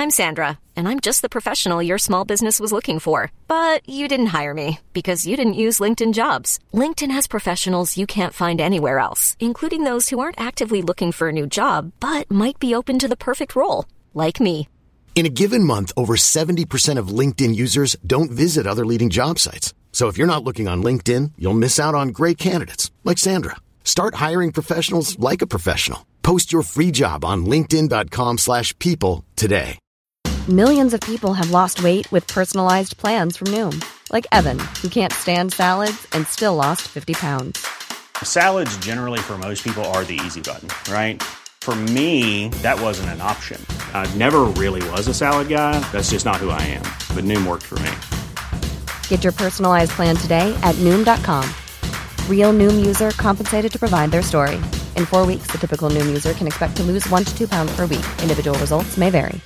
I'm Sandra, and I'm just the professional your small business was looking for. But you didn't hire me because you didn't use LinkedIn Jobs. LinkedIn has professionals you can't find anywhere else, including those who aren't actively looking for a new job, but might be open to the perfect role, like me. In a given month, over 70% of LinkedIn users don't visit other leading job sites. So if you're not looking on LinkedIn, you'll miss out on great candidates like Sandra. Start hiring professionals like a professional. Post your free job on linkedin.com/people today. Millions of people have lost weight with personalized plans from Noom. Like Evan, who can't stand salads and still lost 50 pounds. Salads generally for most people are the easy button, right? For me, that wasn't an option. I never really was a salad guy. That's just not who I am. But Noom worked for me. Get your personalized plan today at Noom.com. Real Noom user compensated to provide their story. In 4 weeks, the typical Noom user can expect to lose 1 to 2 pounds per week. Individual results may vary.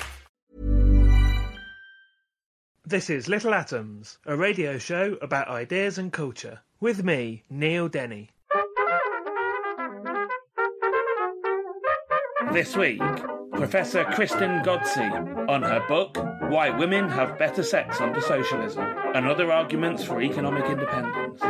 This is Little Atoms, a radio show about ideas and culture. With me, Neil Denny. This week, Professor Kristin Godsey on her book, Why Women Have Better Sex Under Socialism and Other Arguments for Economic Independence.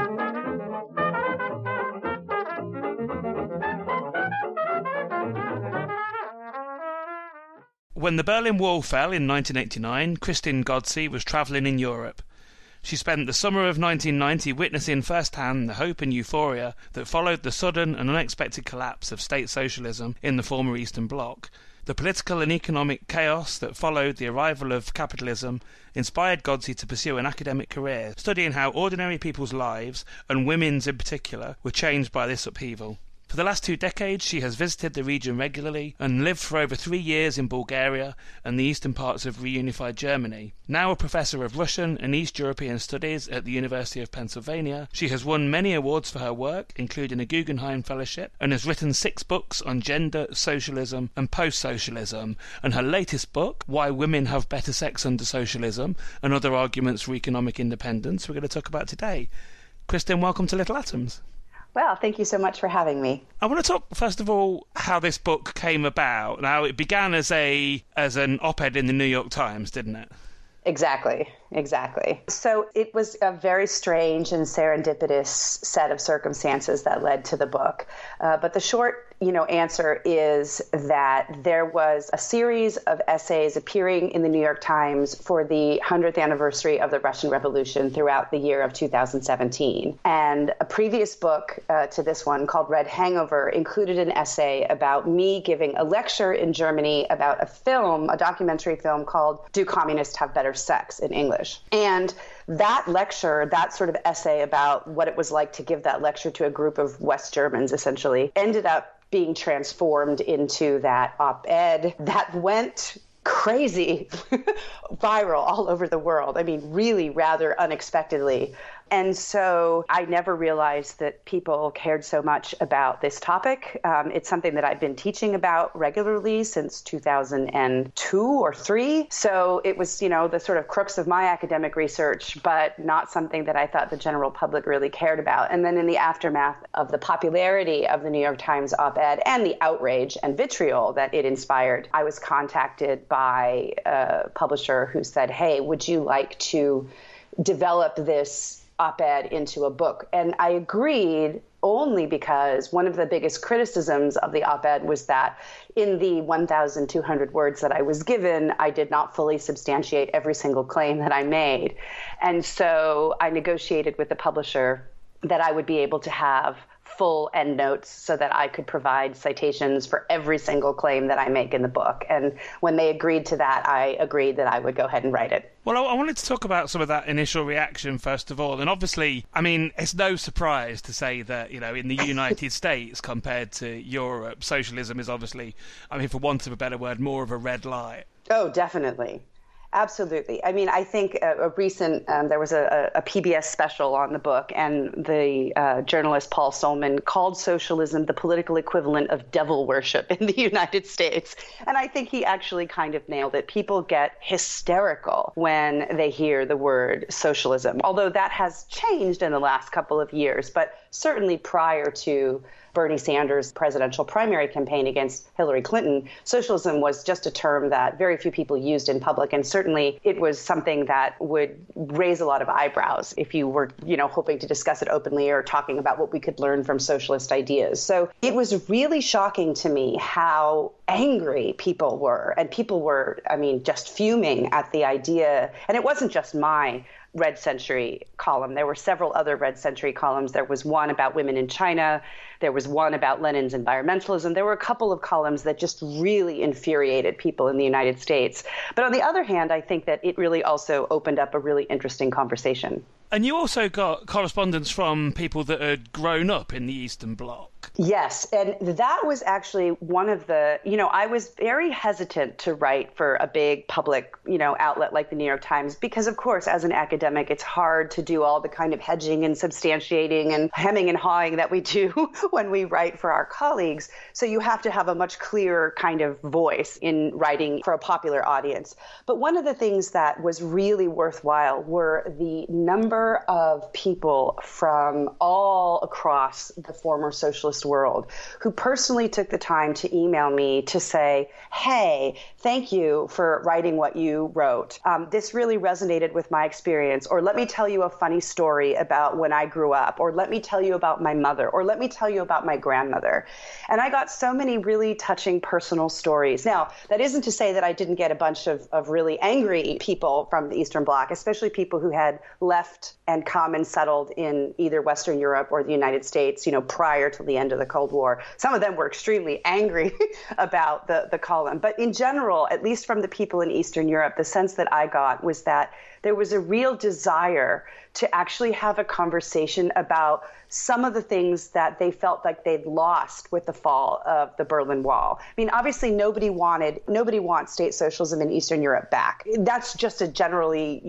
When the Berlin Wall fell in 1989, Kristin Godsey was travelling in Europe. She spent the summer of 1990 witnessing firsthand the hope and euphoria that followed the sudden and unexpected collapse of state socialism in the former Eastern Bloc. The political and economic chaos that followed the arrival of capitalism inspired Godsey to pursue an academic career, studying how ordinary people's lives, and women's in particular, were changed by this upheaval. For the last 2 decades, she has visited the region regularly and lived for over 3 years in Bulgaria and the eastern parts of reunified Germany. Now a professor of Russian and East European Studies at the University of Pennsylvania, she has won many awards for her work, including a Guggenheim Fellowship, and has written 6 books on gender, socialism and post-socialism, and her latest book, Why Women Have Better Sex Under Socialism and Other Arguments for Economic Independence, we're going to talk about today. Kristin, welcome to Little Atoms. Well, thank you so much for having me. I want to talk, first of all, how this book came about. Now, it began as an op-ed in the New York Times, didn't it? Exactly. So it was a very strange and serendipitous set of circumstances that led to the book. But the short, answer is that there was a series of essays appearing in the New York Times for the 100th anniversary of the Russian Revolution throughout the year of 2017. And a previous book to this one called Red Hangover included an essay about me giving a lecture in Germany about a documentary film called Do Communists Have Better Sex in English? And that lecture, that sort of essay about what it was like to give that lecture to a group of West Germans, essentially, ended up being transformed into that op-ed that went crazy viral all over the world. I mean, really rather unexpectedly. And so I never realized that people cared so much about this topic. It's something that I've been teaching about regularly since 2002 or 3. So it was, the sort of crux of my academic research, but not something that I thought the general public really cared about. And then in the aftermath of the popularity of the New York Times op-ed and the outrage and vitriol that it inspired, I was contacted by a publisher who said, hey, would you like to develop this op-ed into a book? And I agreed only because one of the biggest criticisms of the op-ed was that in the 1,200 words that I was given, I did not fully substantiate every single claim that I made. And so I negotiated with the publisher that I would be able to have full endnotes so that I could provide citations for every single claim that I make in the book. And when they agreed to that, I agreed that I would go ahead and write it. Well, I wanted to talk about some of that initial reaction, first of all. And obviously, I mean, it's no surprise to say that, in the United States compared to Europe, socialism is obviously, for want of a better word, more of a red light. Oh, definitely. Absolutely. I mean, I think a recent, there was a PBS special on the book, and the journalist Paul Solman called socialism the political equivalent of devil worship in the United States. And I think he actually kind of nailed it. People get hysterical when they hear the word socialism, although that has changed in the last couple of years. But certainly prior to Bernie Sanders' presidential primary campaign against Hillary Clinton, socialism was just a term that very few people used in public. And certainly it was something that would raise a lot of eyebrows if you were, hoping to discuss it openly or talking about what we could learn from socialist ideas. So it was really shocking to me how angry people were. And people were, just fuming at the idea. And it wasn't just my Red Century column. There were several other Red Century columns. There was one about women in China. There was one about Lenin's environmentalism. There were a couple of columns that just really infuriated people in the United States. But on the other hand, I think that it really also opened up a really interesting conversation. And you also got correspondence from people that had grown up in the Eastern Bloc. Yes, and that was actually one of the, I was very hesitant to write for a big public, outlet like the New York Times, because of course, as an academic, it's hard to do all the kind of hedging and substantiating and hemming and hawing that we do when we write for our colleagues. So you have to have a much clearer kind of voice in writing for a popular audience. But one of the things that was really worthwhile were the number of people from all across the former socialist world who personally took the time to email me to say, hey, thank you for writing what you wrote. This really resonated with my experience. Or let me tell you a funny story about when I grew up. Or let me tell you about my mother. Or let me tell you about my grandmother. And I got so many really touching personal stories. Now, that isn't to say that I didn't get a bunch of really angry people from the Eastern Bloc, especially people who had left and come and settled in either Western Europe or the United States, prior to the end of the Cold War. Some of them were extremely angry about the column. But in general, at least from the people in Eastern Europe, the sense that I got was that there was a real desire to actually have a conversation about some of the things that they felt like they'd lost with the fall of the Berlin Wall. Obviously, nobody wants state socialism in Eastern Europe back. That's just a generally,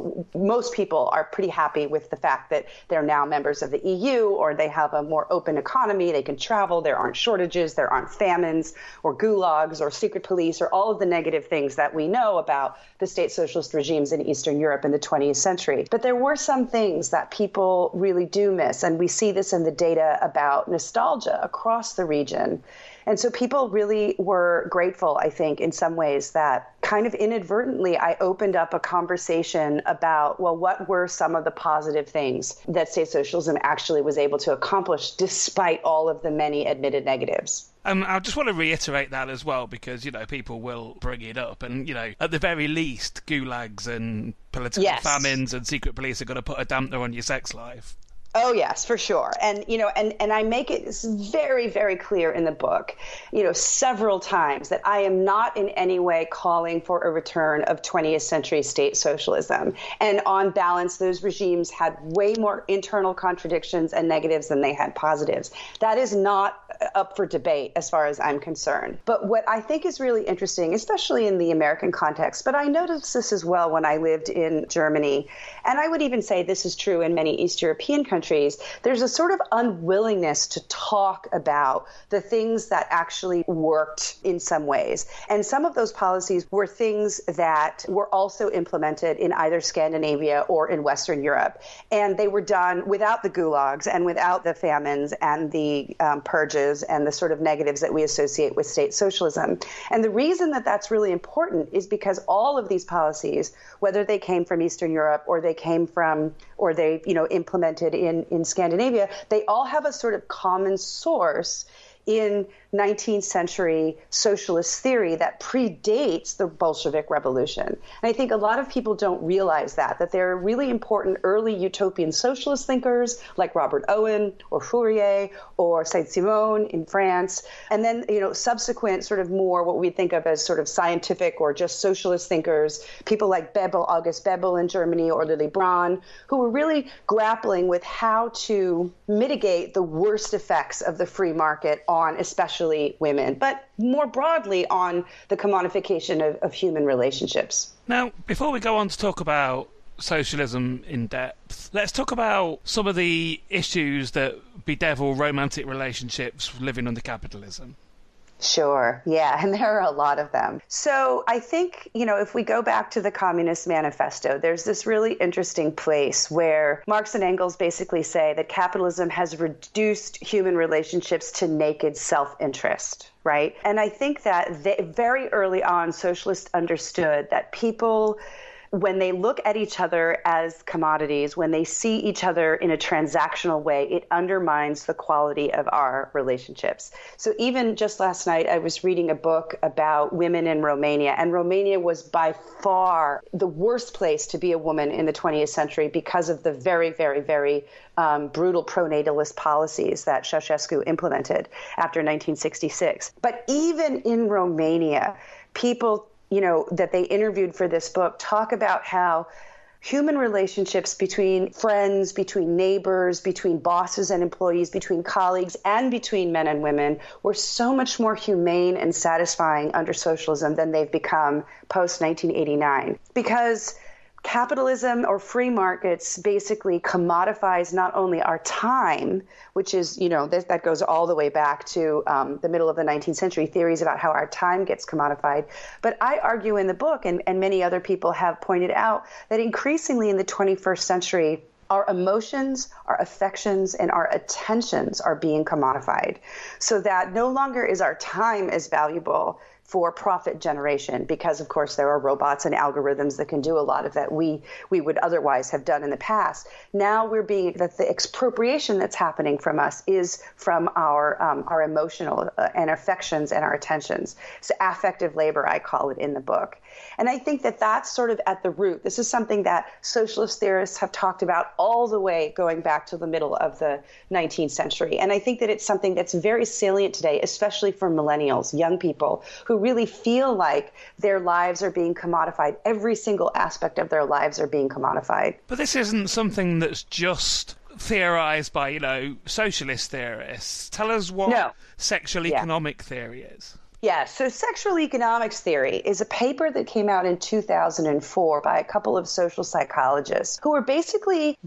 most people are pretty happy with the fact that they're now members of the EU, or they have a more open economy, they can travel, there aren't shortages, there aren't famines or gulags or secret police or all of the negative things that we know about the state socialist regimes in Eastern Europe in the 20th century. But there were some things that people really do miss, and we see this in the data about nostalgia across the region. And so people really were grateful, I think, in some ways that kind of inadvertently I opened up a conversation about, well, what were some of the positive things that state socialism actually was able to accomplish despite all of the many admitted negatives. I just want to reiterate that as well, because, people will bring it up. And, at the very least, gulags and political famines and secret police are going to put a dampener on your sex life. Oh, yes, for sure. And, and I make it very, very clear in the book, several times that I am not in any way calling for a return of 20th century state socialism. And on balance, those regimes had way more internal contradictions and negatives than they had positives. That is not up for debate as far as I'm concerned. But what I think is really interesting, especially in the American context, but I noticed this as well when I lived in Germany, and I would even say this is true in many East European countries, there's a sort of unwillingness to talk about the things that actually worked in some ways. And some of those policies were things that were also implemented in either Scandinavia or in Western Europe. And they were done without the gulags and without the famines and the purges and the sort of negatives that we associate with state socialism. And the reason that that's really important is because all of these policies, whether they came from Eastern Europe or they came from, or they, implemented in Scandinavia, they all have a sort of common source in 19th century socialist theory that predates the Bolshevik Revolution. And I think a lot of people don't realize that there are really important early utopian socialist thinkers like Robert Owen or Fourier or Saint-Simon in France. And then, subsequent sort of more what we think of as sort of scientific or just socialist thinkers, people like Bebel, August Bebel in Germany, or Lily Braun, who were really grappling with how to mitigate the worst effects of the free market on especially women, but more broadly on the commodification of human relationships. Now, before we go on to talk about socialism in depth, let's talk about some of the issues that bedevil romantic relationships living under capitalism. Sure. Yeah. And there are a lot of them. So I think, if we go back to the Communist Manifesto, there's this really interesting place where Marx and Engels basically say that capitalism has reduced human relationships to naked self-interest, right? And I think that very early on, socialists understood that people, when they look at each other as commodities, when they see each other in a transactional way, it undermines the quality of our relationships. So even just last night, I was reading a book about women in Romania, and Romania was by far the worst place to be a woman in the 20th century because of the very, very, very brutal pronatalist policies that Ceausescu implemented after 1966. But even in Romania, people that they interviewed for this book talk about how human relationships between friends, between neighbors, between bosses and employees, between colleagues, and between men and women were so much more humane and satisfying under socialism than they've become post-1989. Because capitalism or free markets basically commodifies not only our time, which is, that goes all the way back to the middle of the 19th century, theories about how our time gets commodified. But I argue in the book, and many other people have pointed out, that increasingly in the 21st century, our emotions, our affections, and our attentions are being commodified, so that no longer is our time as valuable for profit generation, because of course there are robots and algorithms that can do a lot of that we would otherwise have done in the past. Now that the expropriation that's happening from us is from our emotional and affections and our attentions. So affective labor, I call it in the book. And I think that that's sort of at the root. This is something that socialist theorists have talked about all the way going back to the middle of the 19th century. And I think that it's something that's very salient today, especially for millennials, young people who really feel like their lives are being commodified. Every single aspect of their lives are being commodified. But this isn't something that's just theorized by, socialist theorists. Tell us what sexual economic theory is. Yeah, so sexual economics theory is a paper that came out in 2004 by a couple of social psychologists who were basically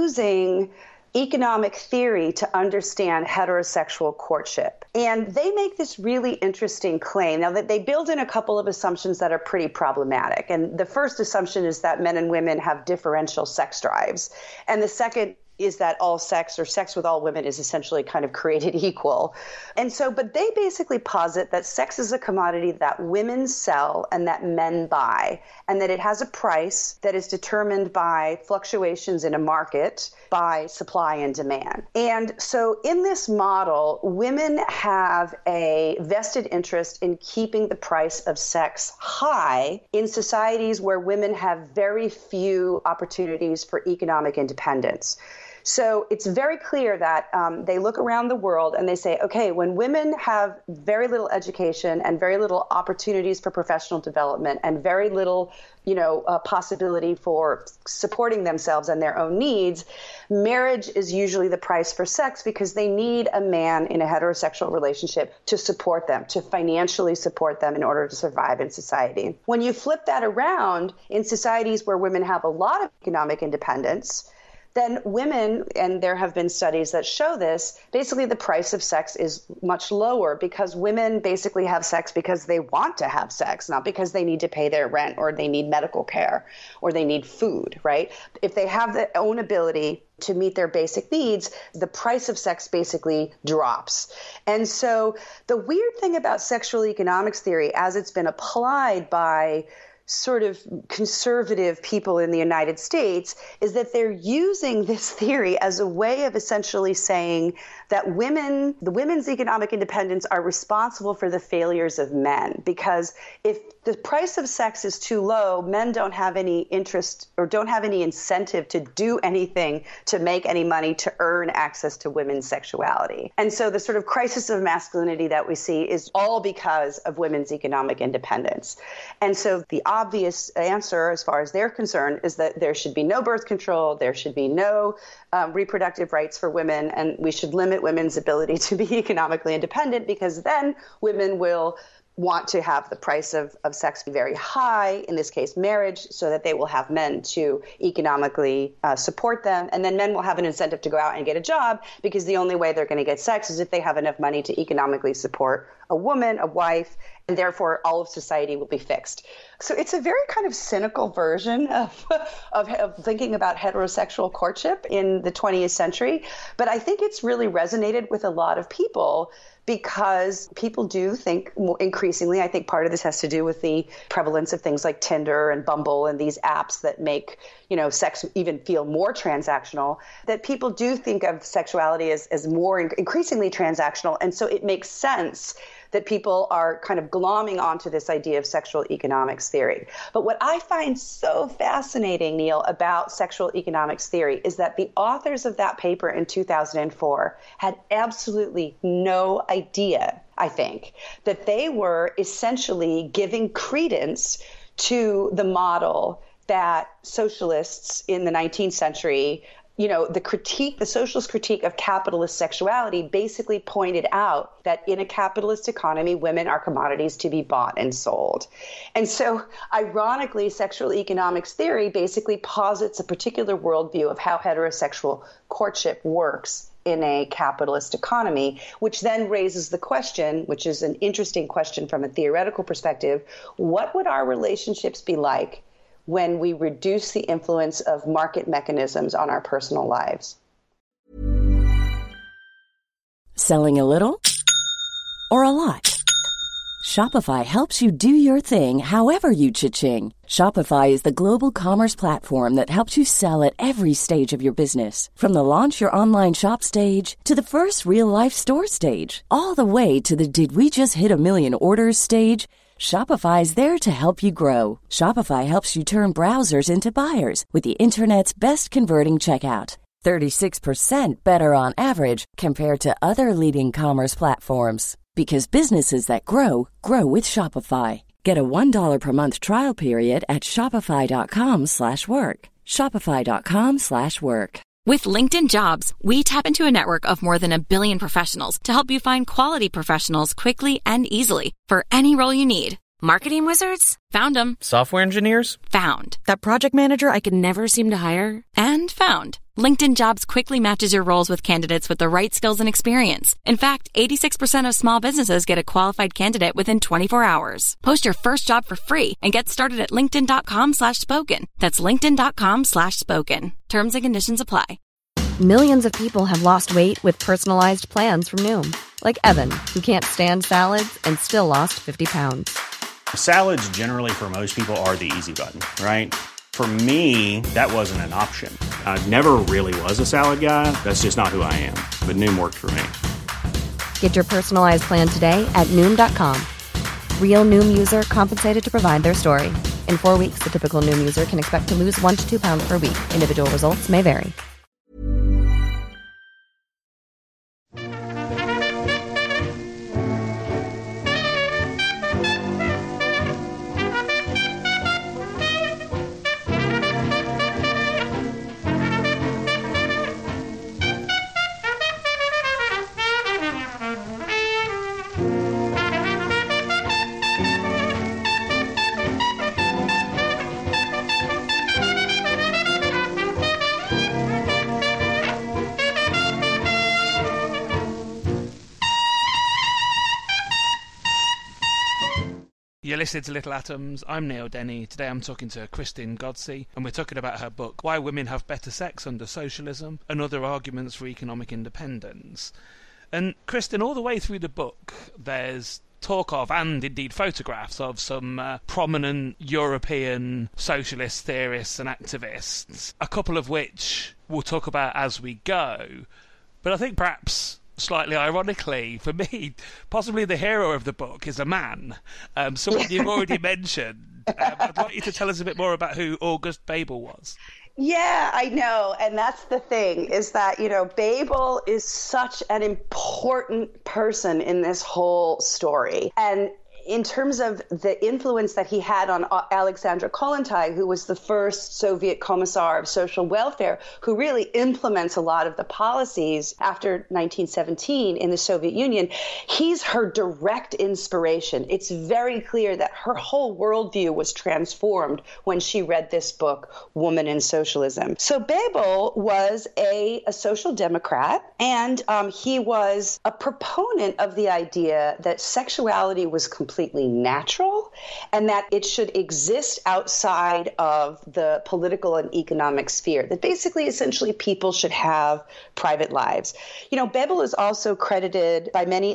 using economic theory to understand heterosexual courtship. And they make this really interesting claim. Now, that they build in a couple of assumptions that are pretty problematic. And the first assumption is that men and women have differential sex drives. And the second is that all sex or sex with all women is essentially kind of created equal. And so, but they basically posit that sex is a commodity that women sell and that men buy, and that it has a price that is determined by fluctuations in a market, by supply and demand. And so in this model, women have a vested interest in keeping the price of sex high in societies where women have very few opportunities for economic independence. So it's very clear that they look around the world and they say, okay, when women have very little education and very little opportunities for professional development and very little, possibility for supporting themselves and their own needs, marriage is usually the price for sex because they need a man in a heterosexual relationship to support them, to financially support them in order to survive in society. When you flip that around in societies where women have a lot of economic independence, then women, and there have been studies that show this, basically the price of sex is much lower because women basically have sex because they want to have sex, not because they need to pay their rent or they need medical care or they need food, right? If they have their own ability to meet their basic needs, the price of sex basically drops. And so the weird thing about sexual economics theory, as it's been applied by sort of conservative people in the United States, is that they're using this theory as a way of essentially saying that the women's economic independence are responsible for the failures of men. Because if the price of sex is too low, men don't have any interest or don't have any incentive to do anything to make any money to earn access to women's sexuality. And so the sort of crisis of masculinity that we see is all because of women's economic independence. And so the obvious answer, as far as they're concerned, is that there should be no birth control, there should be no reproductive rights for women, and we should limit women's ability to be economically independent because then women will want to have the price of sex be very high, in this case marriage, so that they will have men to economically support them. And then men will have an incentive to go out and get a job, because the only way they're going to get sex is if they have enough money to economically support a woman, a wife, and therefore all of society will be fixed. So it's a very kind of cynical version of thinking about heterosexual courtship in the 20th century. But I think it's really resonated with a lot of people, because people do think increasingly, I think part of this has to do with the prevalence of things like Tinder and Bumble and these apps that make, sex even feel more transactional, that people do think of sexuality as more increasingly transactional. And so it makes sense that people are kind of glomming onto this idea of sexual economics theory. But what I find so fascinating, Neil, about sexual economics theory is that the authors of that paper in 2004 had absolutely no idea, I think, that they were essentially giving credence to the model that socialists in the 19th century, the socialist critique of capitalist sexuality basically pointed out that in a capitalist economy, women are commodities to be bought and sold. And so, ironically, sexual economics theory basically posits a particular worldview of how heterosexual courtship works in a capitalist economy, which then raises the question, which is an interesting question from a theoretical perspective: what would our relationships be like when we reduce the influence of market mechanisms on our personal lives? Selling a little or a lot? Shopify helps you do your thing however you cha-ching. Shopify is the global commerce platform that helps you sell at every stage of your business. From the launch your online shop stage to the first real-life store stage, all the way to the did we just hit a million orders stage. Shopify is there to help you grow. Shopify helps you turn browsers into buyers with the internet's best converting checkout. 36% better on average compared to other leading commerce platforms. Because businesses that grow, grow with Shopify. Get a $1 per month trial period at shopify.com/work. Shopify.com/work. With LinkedIn Jobs, we tap into a network of more than 1 billion professionals to help you find quality professionals quickly and easily for any role you need. Marketing wizards? Found them. Software engineers? Found. That project manager I could never seem to hire? And found. LinkedIn Jobs quickly matches your roles with candidates with the right skills and experience. In fact, 86% of small businesses get a qualified candidate within 24 hours. Post your first job for free and get started at linkedin.com/spoken. That's linkedin.com/spoken. Terms and conditions apply. Millions of people have lost weight with personalized plans from Noom. Like Evan, who can't stand salads and still lost 50 pounds. Salads generally for most people are the easy button, right? For me, that wasn't an option. I never really was a salad guy. That's just not who I am. But Noom worked for me. Get your personalized plan today at Noom.com. Real Noom user compensated to provide their story. In 4 weeks, the typical Noom user can expect to lose 1 to 2 pounds per week. Individual results may vary. You're listening to Little Atoms. I'm Neil Denny. Today I'm talking to Christine Godsey, and we're talking about her book, Why Women Have Better Sex Under Socialism and Other Arguments for Economic Independence. And Christine, all the way through the book, there's talk of, and indeed photographs of, some prominent European socialist theorists and activists, a couple of which we'll talk about as we go. But I think perhaps slightly ironically, for me, possibly the hero of the book is a man, someone you've already mentioned. I'd like you to tell us a bit more about who August Bebel was. Yeah, I know. And that's the thing, is that, Bebel is such an important person in this whole story. And in terms of the influence that he had on Alexandra Kollontai, who was the first Soviet Commissar of Social Welfare, who really implements a lot of the policies after 1917 in the Soviet Union, he's her direct inspiration. It's very clear that her whole worldview was transformed when she read this book, Woman in Socialism. So Bebel was a social democrat, and he was a proponent of the idea that sexuality was completely natural and that it should exist outside of the political and economic sphere, that basically, essentially, people should have private lives. You know, Bebel is also credited by many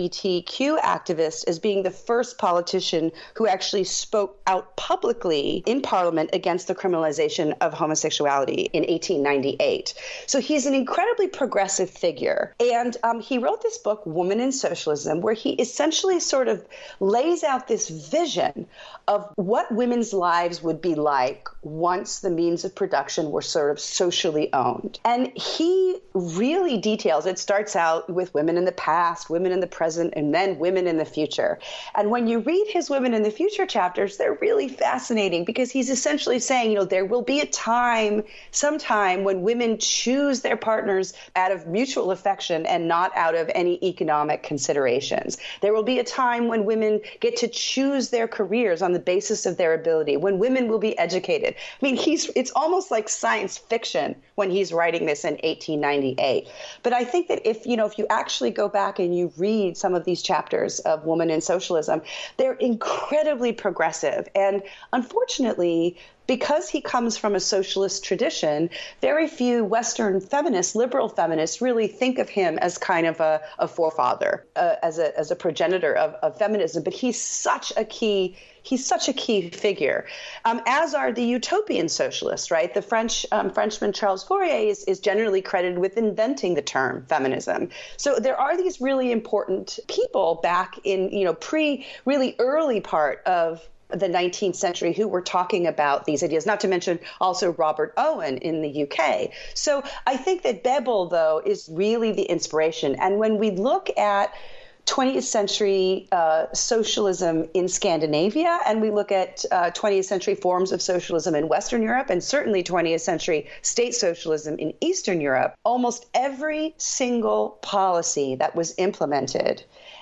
LGBTQ activists as being the first politician who actually spoke out publicly in Parliament against the criminalization of homosexuality in 1898. So he's an incredibly progressive figure. And he wrote this book, Woman in Socialism, where he essentially sort of lays out this vision of what women's lives would be like once the means of production were sort of socially owned. And he really details, it starts out with women in the past, women in the present, and then women in the future. And when you read his Women in the Future chapters, they're really fascinating because he's essentially saying, you know, there will be a time, sometime, when women choose their partners out of mutual affection and not out of any economic considerations. There will be a time when women get to choose their careers on the basis of their ability, when women will be educated. I mean, it's almost like science fiction when he's writing this in 1898. But I think that if you actually go back and you read some of these chapters of Woman in Socialism, they're incredibly progressive. And unfortunately, because he comes from a socialist tradition, very few Western feminists, liberal feminists, really think of him as kind of a forefather, as a progenitor of feminism. But he's such a key figure, as are the utopian socialists, right? The Frenchman Charles Fourier is generally credited with inventing the term feminism. So there are these really important people back in, really early part of the 19th century who were talking about these ideas, not to mention also Robert Owen in the UK. So I think that Bebel, though, is really the inspiration. And when we look at 20th century socialism in Scandinavia, and we look at 20th century forms of socialism in Western Europe, and certainly 20th century state socialism in Eastern Europe, almost every single policy that was implemented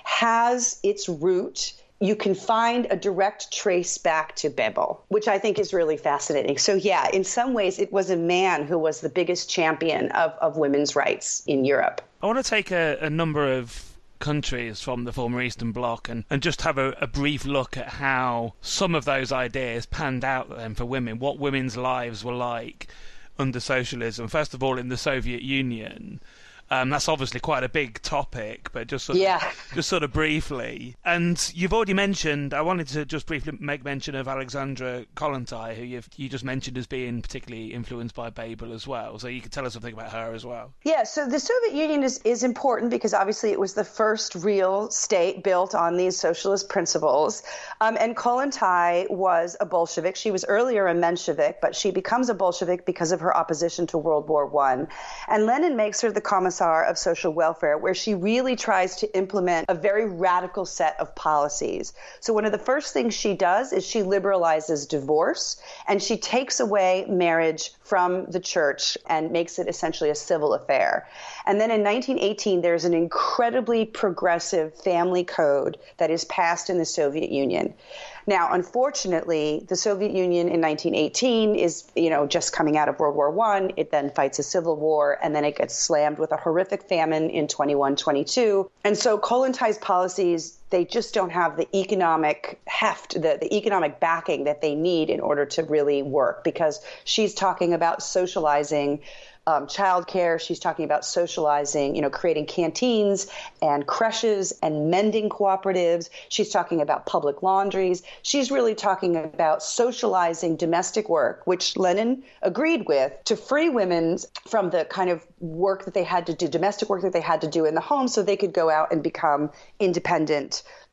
has its root. You can find a direct trace back to Bebel, which I think is really fascinating. So yeah, in some ways, it was a man who was the biggest champion of women's rights in Europe. I want to take a number of countries from the former Eastern Bloc and just have a brief look at how some of those ideas panned out then for women, what women's lives were like under socialism. First of all, in the Soviet Union. That's obviously quite a big topic, but just sort of briefly. And you've already mentioned, I wanted to just briefly make mention of Alexandra Kollontai, who you just mentioned as being particularly influenced by Bebel as well. So you could tell us something about her as well. Yeah, so the Soviet Union is important because obviously it was the first real state built on these socialist principles. And Kollontai was a Bolshevik. She was earlier a Menshevik, but she becomes a Bolshevik because of her opposition to World War I. And Lenin makes her the Commissar of Social Welfare, where she really tries to implement a very radical set of policies. So one of the first things she does is she liberalizes divorce, and she takes away marriage from the church and makes it essentially a civil affair. And then in 1918, there's an incredibly progressive family code that is passed in the Soviet Union. Now, unfortunately, the Soviet Union in 1918 is, just coming out of World War I. It then fights a civil war, and then it gets slammed with a horrific famine in 21-22. And so Kollontai's policies, they just don't have the economic heft, the economic backing that they need in order to really work, because she's talking about socializing childcare. She's talking about socializing, creating canteens and creches and mending cooperatives. She's talking about public laundries. She's really talking about socializing domestic work, which Lenin agreed with, to free women from the kind of work that they had to do, domestic work that they had to do in the home, so they could go out and become independent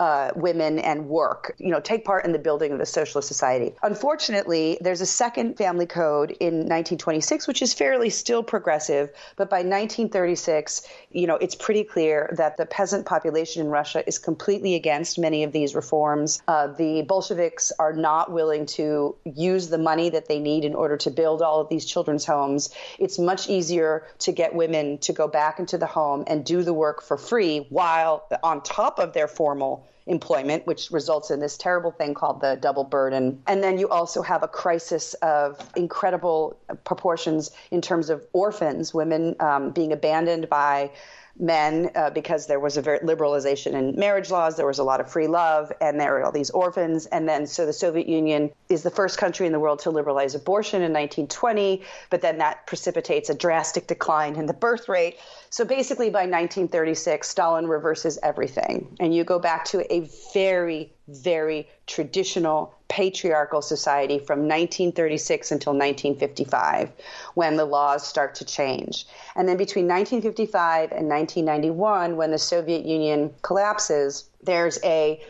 women and work, take part in the building of the socialist society. Unfortunately, there's a second family code in 1926, which is fairly still progressive. But by 1936, it's pretty clear that the peasant population in Russia is completely against many of these reforms. The Bolsheviks are not willing to use the money that they need in order to build all of these children's homes. It's much easier to get women to go back into the home and do the work for free while on top of their formal employment, which results in this terrible thing called the double burden. And then you also have a crisis of incredible proportions in terms of orphans, women being abandoned by men because there was a very liberalization in marriage laws. There was a lot of free love, and there were all these orphans. And then so the Soviet Union is the first country in the world to liberalize abortion in 1920, but then that precipitates a drastic decline in the birth rate. So basically by 1936, Stalin reverses everything. And you go back to a very, very traditional patriarchal society from 1936 until 1955, when the laws start to change. And then between 1955 and 1991, when the Soviet Union collapses, there's a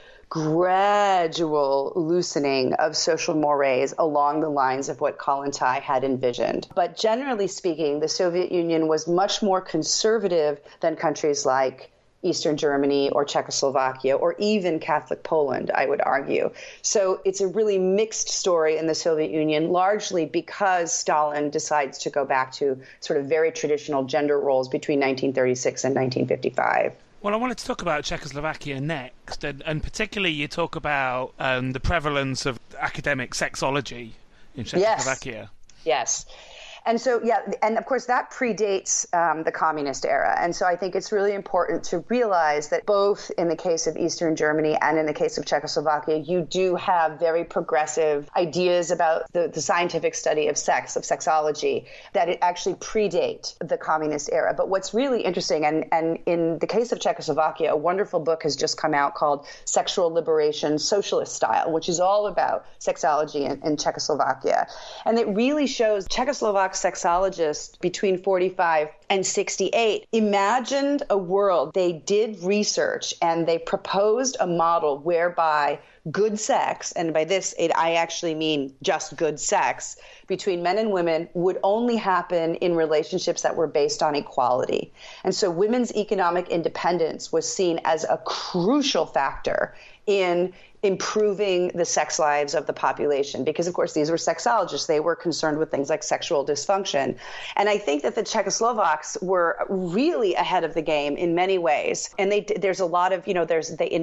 gradual loosening of social mores along the lines of what Kollontai had envisioned. But generally speaking, the Soviet Union was much more conservative than countries like Eastern Germany or Czechoslovakia or even Catholic Poland, I would argue. So it's a really mixed story in the Soviet Union, largely because Stalin decides to go back to sort of very traditional gender roles between 1936 and 1955. Well, I wanted to talk about Czechoslovakia next, and particularly you talk about the prevalence of academic sexology in Czechoslovakia. Yes. And so, and of course that predates the communist era. And so I think it's really important to realize that both in the case of Eastern Germany and in the case of Czechoslovakia, you do have very progressive ideas about the scientific study of sex, of sexology, that it actually predate the communist era. But what's really interesting, and in the case of Czechoslovakia, a wonderful book has just come out called Sexual Liberation Socialist Style, which is all about sexology in Czechoslovakia. And it really shows Czechoslovak sexologists between 45 and 68 imagined a world. They did research and they proposed a model whereby good sex, and by this I actually mean just good sex, between men and women would only happen in relationships that were based on equality. And so women's economic independence was seen as a crucial factor in improving the sex lives of the population, because of course these were sexologists. They were concerned with things like sexual dysfunction. And I think that the Czechoslovaks were really ahead of the game in many ways. And there's a lot of, in the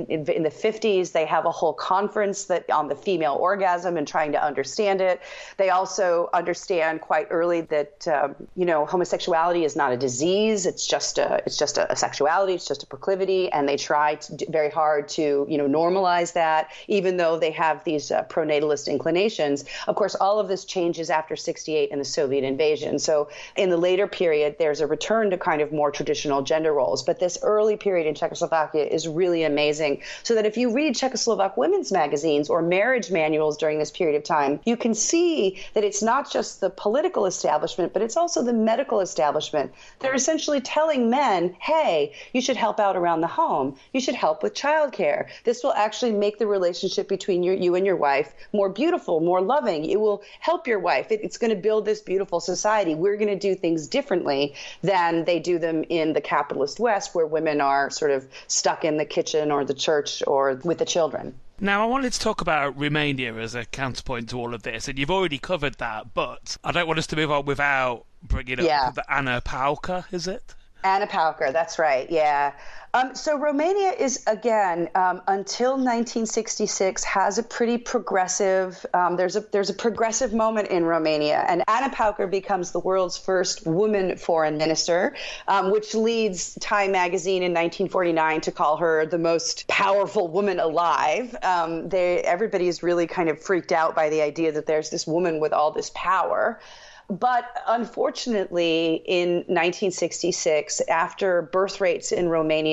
50s, they have a whole conference that on the female orgasm and trying to understand it. They also understand quite early that, homosexuality is not a disease. It's just a sexuality. It's just a proclivity. And they try very hard to, normalize that, even though they have these pronatalist inclinations. Of course, all of this changes after 68 and the Soviet invasion. So in the later period, there's a return to kind of more traditional gender roles. But this early period in Czechoslovakia is really amazing. So that if you read Czechoslovak women's magazines or marriage manuals during this period of time, you can see that it's not just the political establishment, but it's also the medical establishment. They're essentially telling men, hey, you should help out around the home. You should help with childcare. This will actually make the relationship between you and your wife more beautiful, more loving. It will help your wife. It's going to build this beautiful society. We're going to do things differently than they do them in the capitalist West, where women are sort of stuck in the kitchen or the church or with the children. Now, I wanted to talk about Romania as a counterpoint to all of this, and you've already covered that, but I don't want us to move on without bringing up the Anna Pauker, is it? Anna Pauker, that's right, yeah. So Romania is, again, until 1966, has a pretty progressive, there's a progressive moment in Romania. And Anna Pauker becomes the world's first woman foreign minister, which leads Time magazine in 1949 to call her the most powerful woman alive. Everybody is really kind of freaked out by the idea that there's this woman with all this power. But unfortunately, in 1966, after birth rates in Romania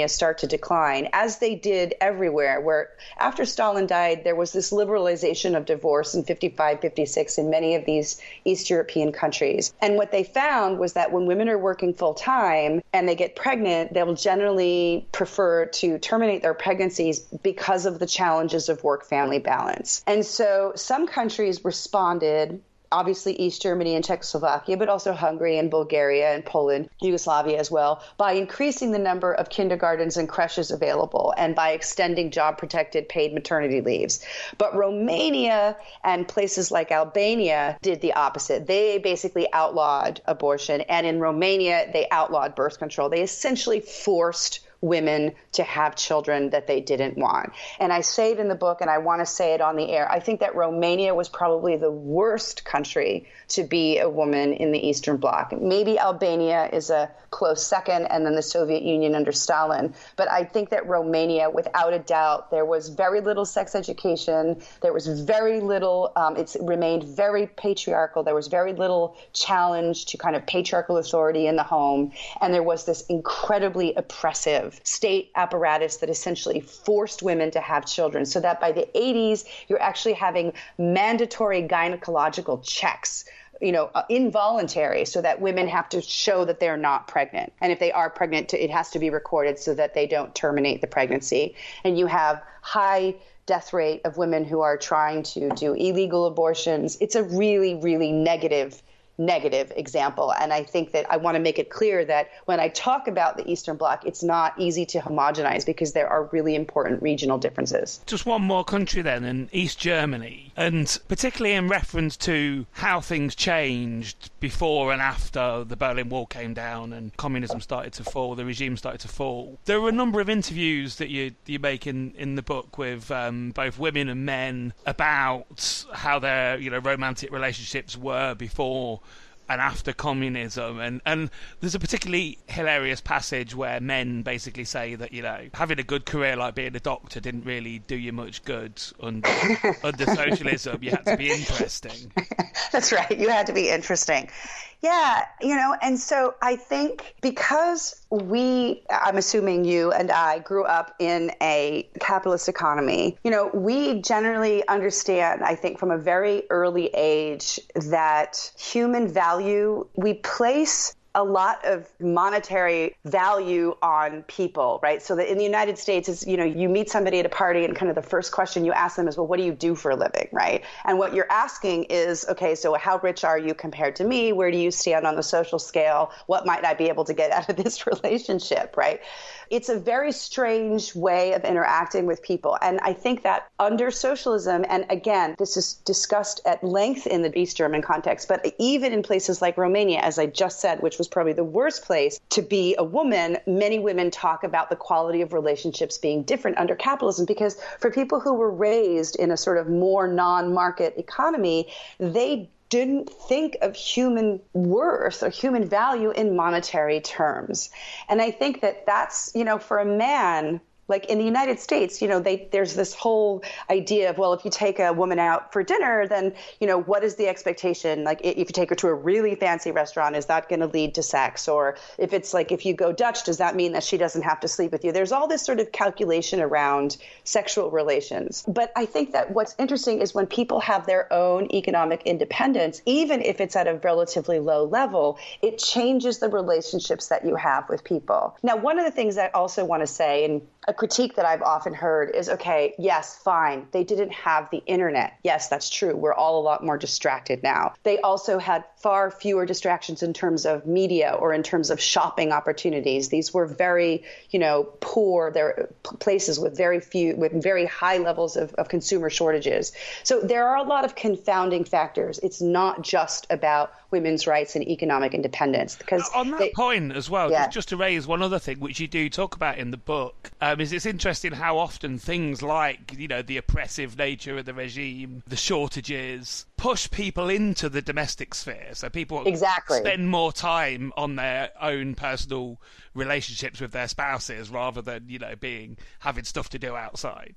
Romania start to decline, as they did everywhere, where after Stalin died, there was this liberalization of divorce in 55, 56 in many of these East European countries. And what they found was that when women are working full time and they get pregnant, they will generally prefer to terminate their pregnancies because of the challenges of work-family balance. And so some countries responded, obviously East Germany and Czechoslovakia, but also Hungary and Bulgaria and Poland, Yugoslavia as well, by increasing the number of kindergartens and creches available and by extending job-protected paid maternity leaves. But Romania and places like Albania did the opposite. They basically outlawed abortion, and in Romania, they outlawed birth control. They essentially forced women to have children that they didn't want. And I say it in the book, and I want to say it on the air. I think that Romania was probably the worst country to be a woman in the Eastern Bloc. Maybe Albania is a close second, and then the Soviet Union under Stalin. But I think that Romania, without a doubt, there was very little sex education. There was very little, it remained very patriarchal. There was very little challenge to kind of patriarchal authority in the home. And there was this incredibly oppressive state apparatus that essentially forced women to have children, so that by the 80s, you're actually having mandatory gynecological checks, involuntary, so that women have to show that they're not pregnant. And if they are pregnant, it has to be recorded so that they don't terminate the pregnancy. And you have high death rate of women who are trying to do illegal abortions. It's a really, really negative example. And I think that I want to make it clear that when I talk about the Eastern Bloc, it's not easy to homogenize because there are really important regional differences. Just one more country then, in East Germany, and particularly in reference to how things changed before and after the Berlin Wall came down and communism started to fall, the regime started to fall. There are a number of interviews that you make in the book with both women and men about how their romantic relationships were before and after communism, and there's a particularly hilarious passage where men basically say that having a good career like being a doctor didn't really do you much good under socialism. You had to be interesting. That's right, you had to be interesting. Yeah, and so I think because I'm assuming you and I grew up in a capitalist economy, we generally understand, I think from a very early age, that human value, we place a lot of monetary value on people, right? So that in the United States, is you meet somebody at a party and kind of the first question you ask them is, well, what do you do for a living, right? And what you're asking is, okay, so how rich are you compared to me? Where do you stand on the social scale? What might I be able to get out of this relationship, right? It's a very strange way of interacting with people. And I think that under socialism, and again, this is discussed at length in the East German context, but even in places like Romania, as I just said, which was probably the worst place to be a woman, many women talk about the quality of relationships being different under capitalism, because for people who were raised in a sort of more non-market economy, they didn't think of human worth or human value in monetary terms. And I think that that's, for a man, like in the United States, there's this whole idea of, well, if you take a woman out for dinner, then, what is the expectation? Like if you take her to a really fancy restaurant, is that going to lead to sex? Or if it's like, if you go Dutch, does that mean that she doesn't have to sleep with you? There's all this sort of calculation around sexual relations. But I think that what's interesting is when people have their own economic independence, even if it's at a relatively low level, it changes the relationships that you have with people. Now, one of the things I also want to say, and a critique that I've often heard is, okay, yes, fine, they didn't have the internet. Yes, that's true. We're all a lot more distracted now. They also had far fewer distractions in terms of media or in terms of shopping opportunities. These were very, poor. They're places with very high levels of consumer shortages. So there are a lot of confounding factors. It's not just about women's rights and economic independence. Because on that point as well, just to raise one other thing, which you do talk about in the book, is it's interesting how often things like, the oppressive nature of the regime, the shortages, push people into the domestic sphere. So people spend more time on their own personal relationships with their spouses rather than, having stuff to do outside.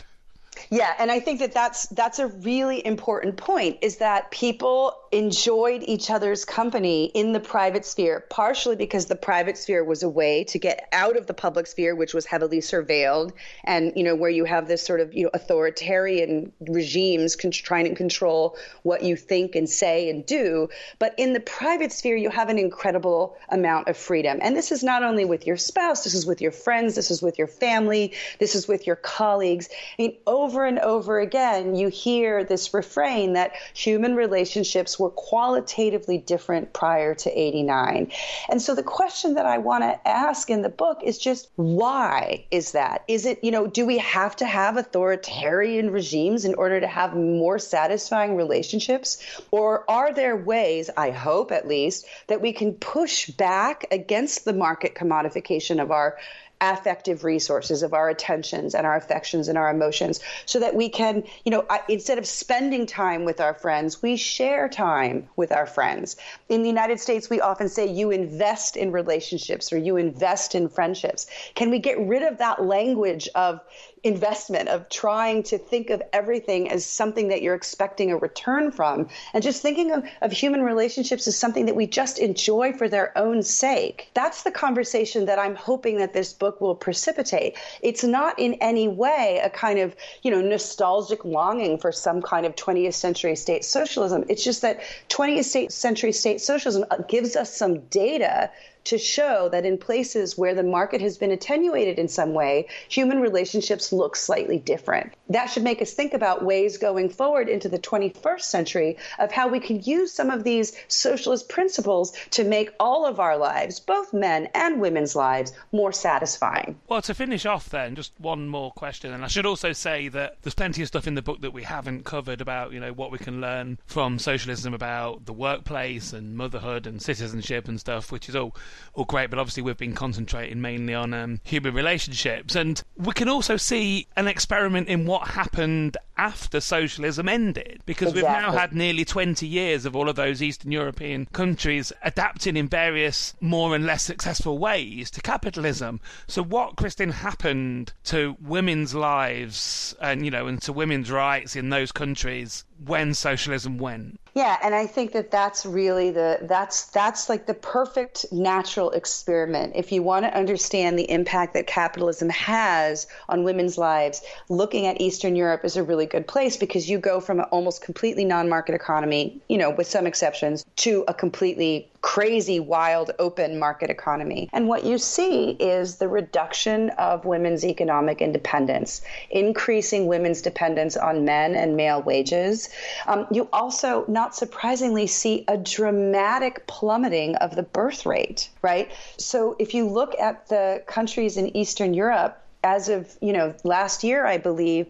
Yeah, and I think that that's a really important point, is that people enjoyed each other's company in the private sphere, partially because the private sphere was a way to get out of the public sphere, which was heavily surveilled, and, where you have this sort of, authoritarian regimes trying to control what you think and say and do. But in the private sphere, you have an incredible amount of freedom. And this is not only with your spouse, this is with your friends, this is with your family, this is with your colleagues. I mean, over and over again, you hear this refrain that human relationships were qualitatively different prior to 89. And so the question that I want to ask in the book is just, why is that? Is it, do we have to have authoritarian regimes in order to have more satisfying relationships? Or are there ways, I hope at least, that we can push back against the market commodification of our affective resources, of our attentions and our affections and our emotions, so that we can, instead of spending time with our friends, we share time with our friends. In the United States, we often say you invest in relationships or you invest in friendships. Can we get rid of that language of investment, of trying to think of everything as something that you're expecting a return from, and just thinking of human relationships as something that we just enjoy for their own sake? That's the conversation that I'm hoping that this book will precipitate. It's not in any way a kind of, nostalgic longing for some kind of 20th century state socialism. It's just that 20th century state socialism gives us some data to show that in places where the market has been attenuated in some way, human relationships look slightly different. That should make us think about ways going forward into the 21st century of how we can use some of these socialist principles to make all of our lives, both men and women's lives, more satisfying. Well, to finish off then, just one more question. And I should also say that there's plenty of stuff in the book that we haven't covered about, what we can learn from socialism about the workplace and motherhood and citizenship and stuff, which is all great, but obviously we've been concentrating mainly on human relationships. And we can also see an experiment in what happened after socialism ended, because We've now had nearly 20 years of all of those Eastern European countries adapting in various more and less successful ways to capitalism. So what, Kristin, happened to women's lives and, and to women's rights in those countries when socialism went? Yeah, and I think that that's really that's like the perfect natural experiment. If you want to understand the impact that capitalism has on women's lives, looking at Eastern Europe is a really good place, because you go from an almost completely non-market economy, with some exceptions, to a completely crazy, wild, open market economy. And what you see is the reduction of women's economic independence, increasing women's dependence on men and male wages. You also, not surprisingly, see a dramatic plummeting of the birth rate, right? So if you look at the countries in Eastern Europe, as of, last year, I believe,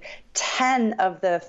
10 of the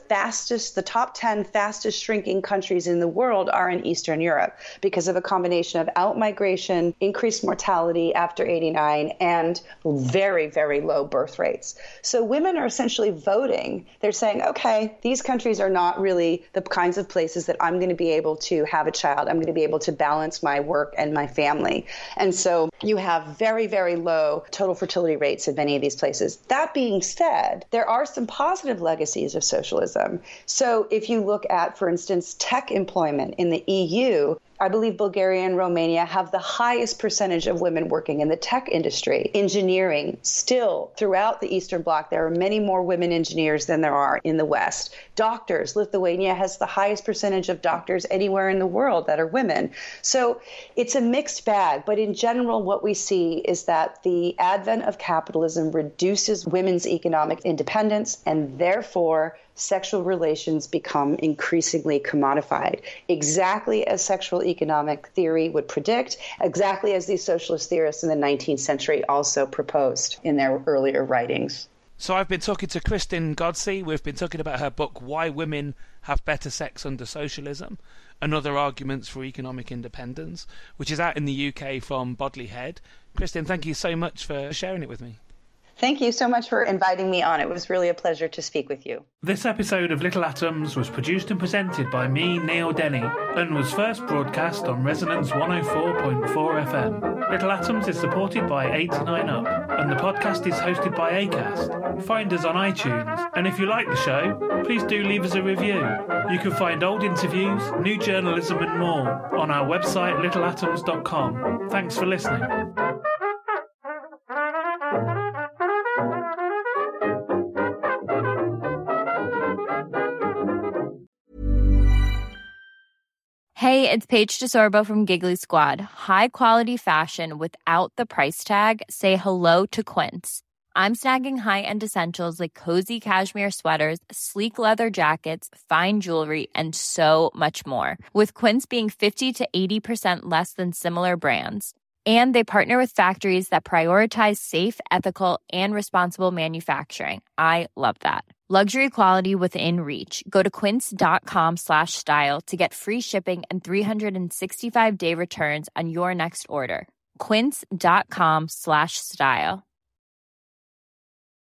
top 10 fastest shrinking countries in the world are in Eastern Europe because of a combination of outmigration, increased mortality after 89, and very, very low birth rates. So women are essentially voting. They're saying, okay, these countries are not really the kinds of places that I'm going to be able to have a child. I'm going to be able to balance my work and my family. And so you have very, very low total fertility rates in many of these places. That being said, there are some positive legacies of socialism. So if you look at, for instance, tech employment in the EU, I believe Bulgaria and Romania have the highest percentage of women working in the tech industry. Engineering, still throughout the Eastern Bloc, there are many more women engineers than there are in the West. Doctors, Lithuania has the highest percentage of doctors anywhere in the world that are women. So it's a mixed bag, but in general, what we see is that the advent of capitalism reduces women's economic independence, and therefore sexual relations become increasingly commodified, exactly as sexual economic theory would predict, exactly as these socialist theorists in the 19th century also proposed in their earlier writings. So I've been talking to Kristin Godsey. We've been talking about her book, Why Women Have Better Sex Under Socialism and Other Arguments for Economic Independence, which is out in the UK from Bodley Head. Kristin, thank you so much for sharing it with me. Thank you so much for inviting me on. It was really a pleasure to speak with you. This episode of Little Atoms was produced and presented by me, Neil Denny, and was first broadcast on Resonance 104.4 FM. Little Atoms is supported by 89UP, and the podcast is hosted by Acast. find us on iTunes. And if you like the show, please do leave us a review. You can find old interviews, new journalism and more on our website littleatoms.com. Thanks for listening. Hey, it's Paige DeSorbo from Giggly Squad. High quality fashion without the price tag. Say hello to Quince. I'm snagging high-end essentials like cozy cashmere sweaters, sleek leather jackets, fine jewelry, and so much more. With Quince being 50 to 80% less than similar brands. And they partner with factories that prioritize safe, ethical, and responsible manufacturing. I love that. Luxury quality within reach. Go to quince.com/style to get free shipping and 365-day returns on your next order. Quince.com/style.